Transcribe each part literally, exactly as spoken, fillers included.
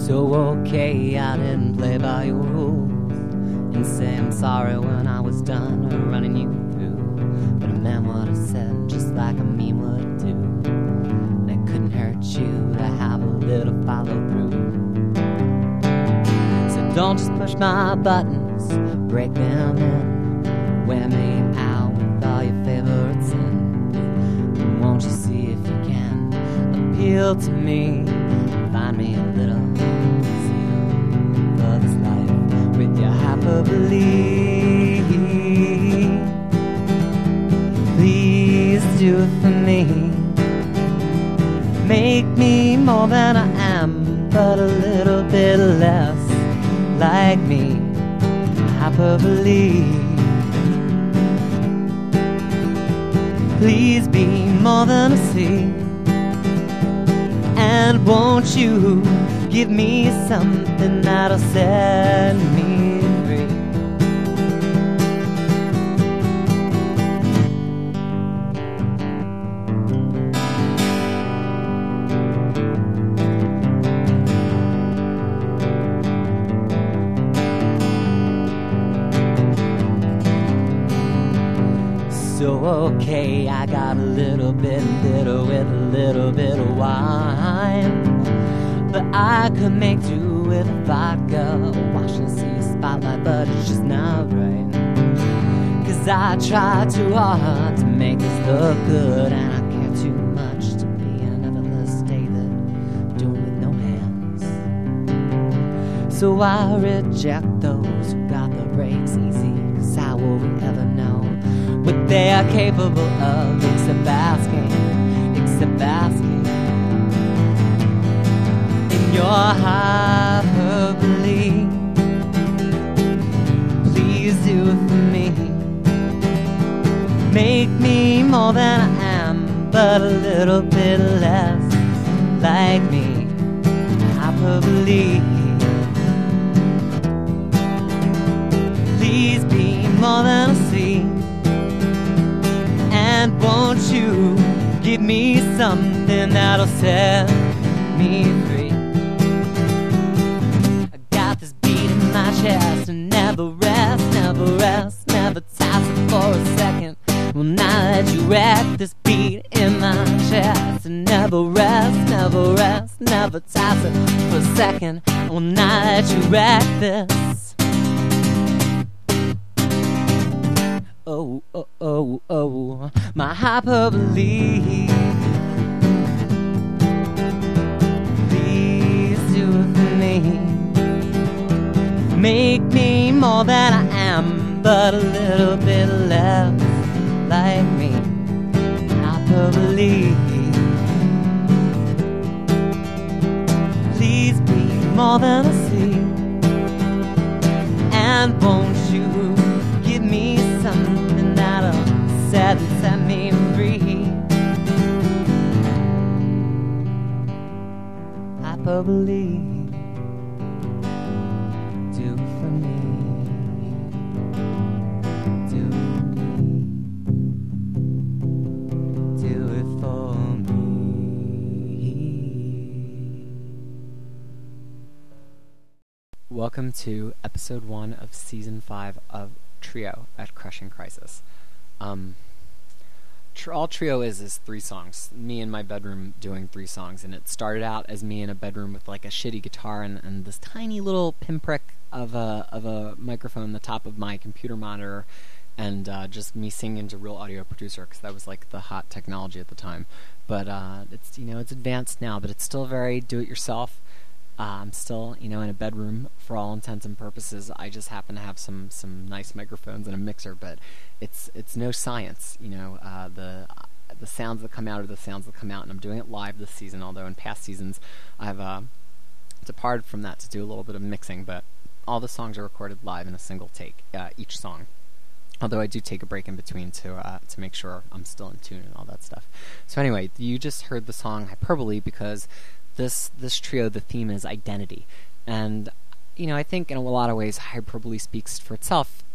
So okay, I didn't play by your rules and say I'm sorry when I was done running you through. But I meant what I said, just like I mean what I do. And it couldn't hurt you to have a little follow through. So don't just push my buttons, break them in, wear me out with all your favorite sins. And won't you see if you can appeal to me, find me a little for this life with your hyperbole. Please do it for me. Make me more than I am, but a little bit less like me. Hyperbole. Please be more than a sea. And won't you give me something that'll set me free? So okay, I got a little bit bitter with a little bit of wine, but I could make do with vodka. Watching see a spotlight, but it's just not right. Cause I try too hard to make this look good, and I care too much to be an effortless David doing with no hands. So I reject those who got the breaks easy, cause how will we ever know what they are capable of, except asking, except asking in your hyperbole. Please do it for me. Make me more than I am, but a little bit less like me. Hyperbole. Please be more than a sea. And won't you give me something that'll set me free? I got this beat in my chest and never rest, never rest, never tire for a second. Well, now that you wreck this beat in my chest and never rest, never rest, never tire for a second. Well, now that you wreck this. Oh, oh, oh, oh, my hyperbole. Please do it for me. Make me more than I am, but a little bit less like me. Hyperbole. Please be more than a sea. And won't you give me something that'll set, set me free? Hyperbole. Do it for me. Do it for me. Do it for me. Welcome to episode one of season five of Trio at Crushing Crisis. Um, tr- all Trio is is three songs. Me in my bedroom doing three songs, and it started out as me in a bedroom with like a shitty guitar and, and this tiny little pinprick of a of a microphone on the top of my computer monitor, and uh, just me singing to Real Audio Producer, because that was like the hot technology at the time. But uh, it's you know it's advanced now, but it's still very do-it-yourself. Uh, I'm still, you know, in a bedroom for all intents and purposes. I just happen to have some, some nice microphones and a mixer, but it's it's no science, you know. Uh, the uh, the sounds that come out are the sounds that come out, and I'm doing it live this season. Although in past seasons, I've uh, departed from that to do a little bit of mixing, but all the songs are recorded live in a single take, uh, each song. Although I do take a break in between to uh, to make sure I'm still in tune and all that stuff. So anyway, you just heard the song Hyperbole because This this trio, the theme is identity. And, you know, I think in a lot of ways hyperbole speaks for itself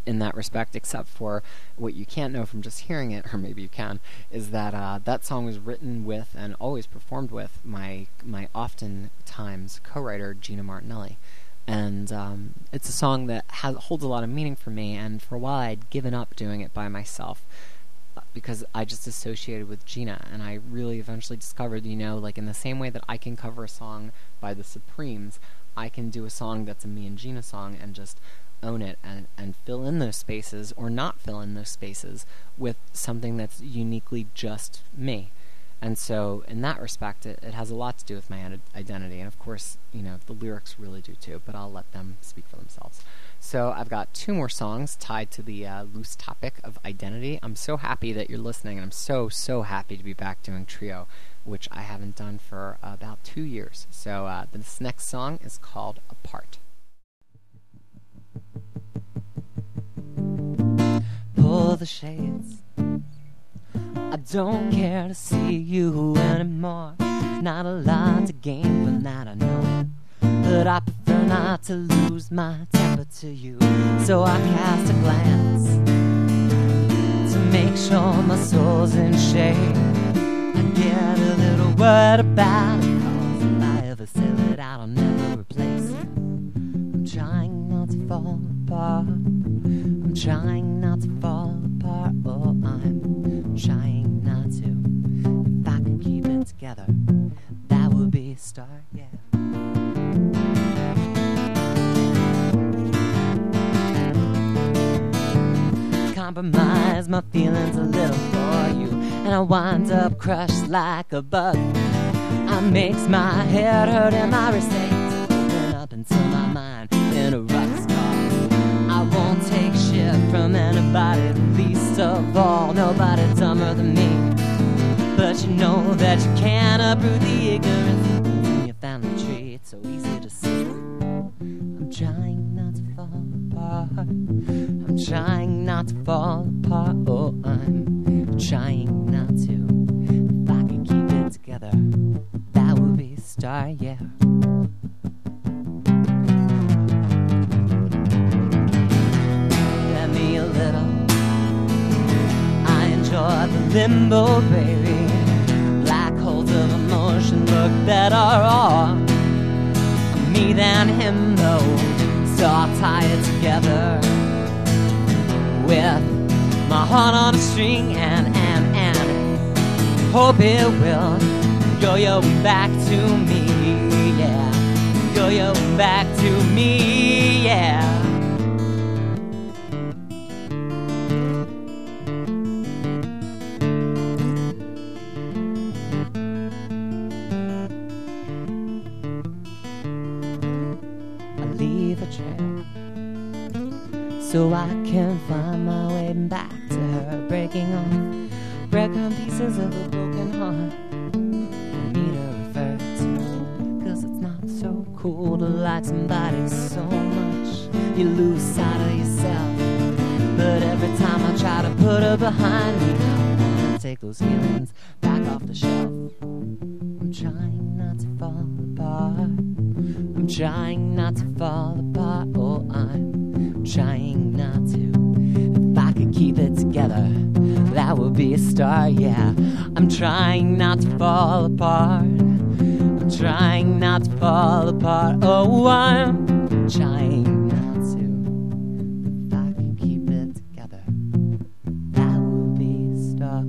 in that respect, except for what you can't know from just hearing it, or maybe you can, is that uh, that song was written with and always performed with my my oftentimes co-writer Gina Martinelli. And um, it's a song that has, holds a lot of meaning for me, and for a while I'd given up doing it by myself because I just associated with Gina, and I really eventually discovered, you know, like in the same way that I can cover a song by the Supremes, I can do a song that's a me and Gina song and just own it and, and fill in those spaces, or not fill in those spaces, with something that's uniquely just me. And so, in that respect, it, it has a lot to do with my ad- identity. And of course, you know, the lyrics really do too, but I'll let them speak for themselves. So I've got two more songs tied to the uh, loose topic of identity. I'm so happy that you're listening, and I'm so, so happy to be back doing Trio, which I haven't done for uh, about two years. So uh, this next song is called Apart. Pull the shades, I don't care to see you anymore. Not a lot to gain from that, I know it, but I prefer not to lose my temper to you. So I cast a glance to make sure my soul's in shape. I get a little worried about it, 'cause if I ever sell it out, I'll never replace it. I'm trying not to fall apart, I'm trying not to fall apart. Oh, I'm trying not to. If I could keep it together, that would be a start, yeah. Compromise my feelings a little for you, and I wind up crushed like a bug. I makes my head hurt and my wrist aches, open up until my mind interrupts cause I won't take shit from anybody, least of all nobody dumber than me. But you know that you can't uproot the ignorance in your family tree. It's so easy to see. I'm trying not to fall apart, I'm trying not to fall apart. Oh, I'm trying not to. If I could keep it together, that would be a start, yeah. Let me a little, I enjoy the limbo, baby. Black holes of emotion, look, that are all me than him, though. So I'll tie it together with my heart on a string, and, and, and hope it will yo-yo back to me, yeah. Yo-yo back to me, yeah. So I can find my way back to her, breaking off breadcrumb pieces of a broken heart for me to refer to. 'Cause it's not so cool to like somebody so much you lose sight of yourself. But every time I try to put her behind me, I wanna take those feelings back off the shelf. I'm trying not to fall apart, I'm trying not to fall apart. Oh, I'm trying not to. If I could keep it together, that would be a start, yeah. I'm trying not to fall apart, I'm trying not to fall apart. Oh, I'm trying not to. If I could keep it together, that would be a start.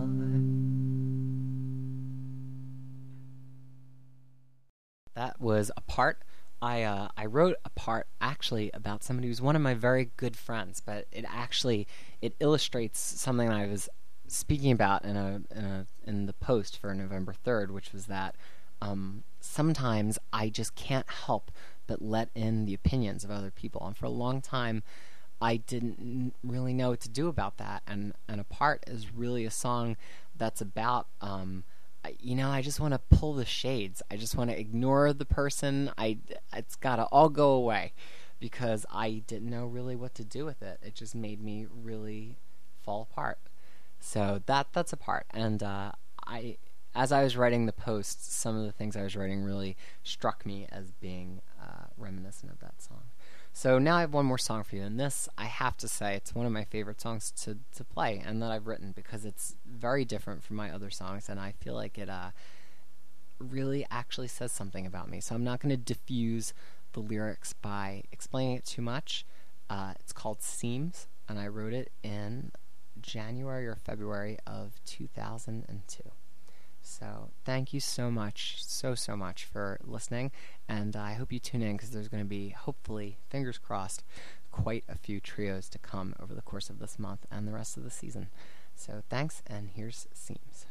That was Apart. I uh, I wrote a part actually about somebody who's one of my very good friends, but it actually it illustrates something I was speaking about in a in a in the post for November third, which was that um, sometimes I just can't help but let in the opinions of other people, and for a long time I didn't really know what to do about that. And and Apart is really a song that's about. Um, You know, I just want to pull the shades. I just want to ignore the person. I, it's got to all go away because I didn't know really what to do with it. It just made me really fall apart. So that that's Apart. And uh, I, as I was writing the post, some of the things I was writing really struck me as being uh, reminiscent of that song. So now I have one more song for you, and this, I have to say, it's one of my favorite songs to, to play and that I've written because it's very different from my other songs, and I feel like it uh, really actually says something about me. So I'm not going to diffuse the lyrics by explaining it too much. Uh, it's called Seams, and I wrote it in January or February of two thousand two. So thank you so much, so, so much for listening, and I hope you tune in because there's going to be, hopefully, fingers crossed, quite a few trios to come over the course of this month and the rest of the season. So thanks, and here's Seams.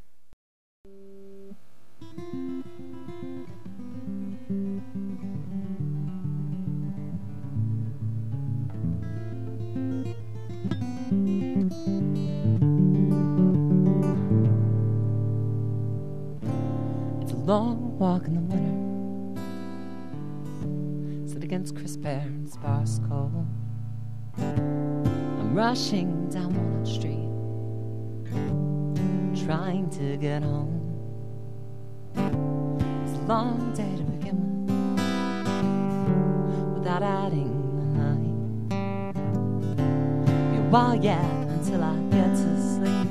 Long walk in the winter, sit against crisp air and sparse coal. I'm rushing down Walnut Street, trying to get home. It's a long day to begin with, without adding the night. Be a while yet until I get to sleep.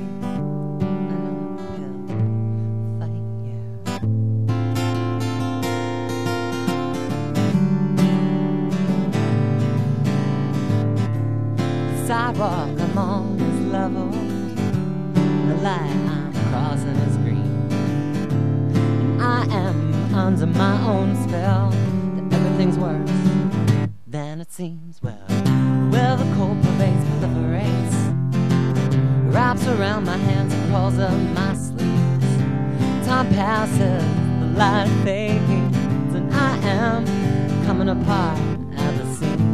Sidewalk I'm on is level, the light I'm crossing is green. And I am under my own spell, that everything's worse than it seems. Well, where the cold pervades, proliferates, wraps around my hands and crawls up my sleeves. Time passes, the light fades, and I am coming apart at the seams.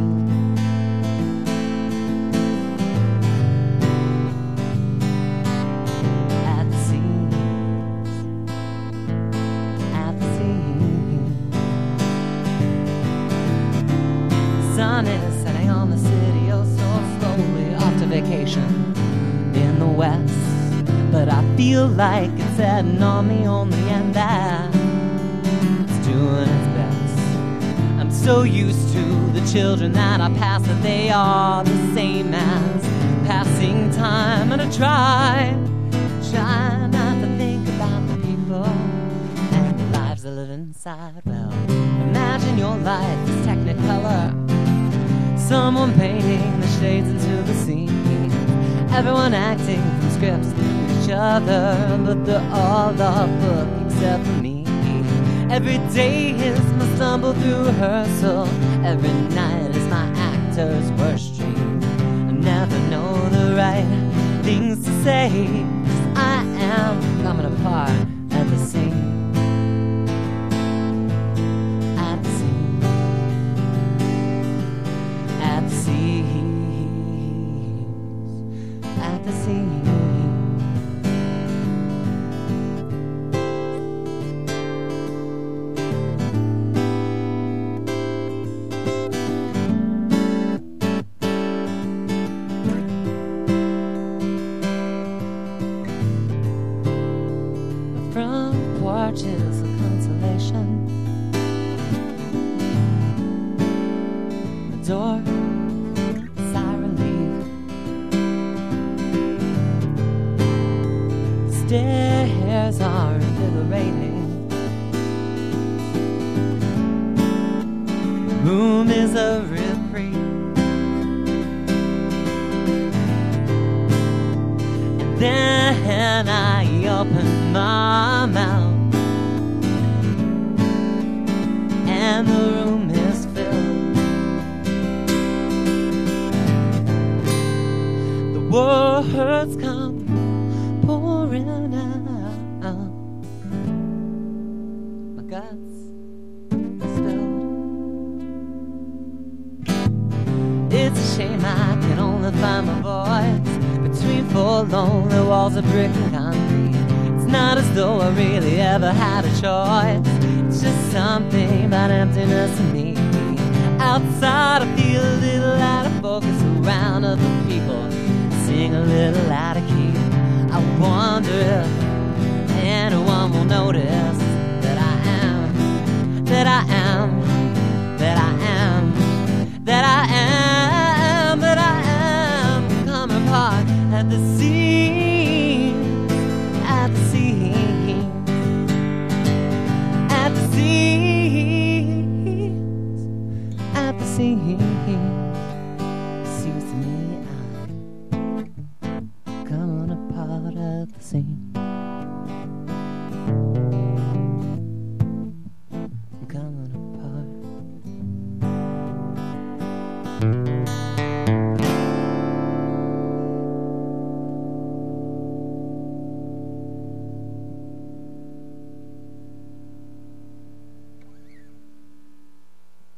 Sun is setting on the city, oh so slowly, off to vacation in the west. But I feel like it's setting on me only, and that it's doing its best. I'm so used to the children that I pass that they are the same as passing time, and I try, try not to think about the people and the lives that live inside. Well, imagine your life is Technicolor, someone painting the shades into the scene, everyone acting from scripts to each other, but they're all off book except for me. Every day is my stumble through rehearsal, every night is my actor's worst dream. I never know the right things to say, 'cause I am coming apart at the seams. At the seams. From porches of consolation, the door stairs are invigorating. The room is a reprieve, and then I open my mouth, and the room is filled. The words come pouring out, my guts spilled. It's a shame I can only find my voice between four lonely walls of brick and concrete. It's not as though I really ever had a choice, it's just something about emptiness in me. Outside I feel a little out of focus, around other people sing a little out of key. I wonder if anyone will notice that I am, that I am, that I set the scene.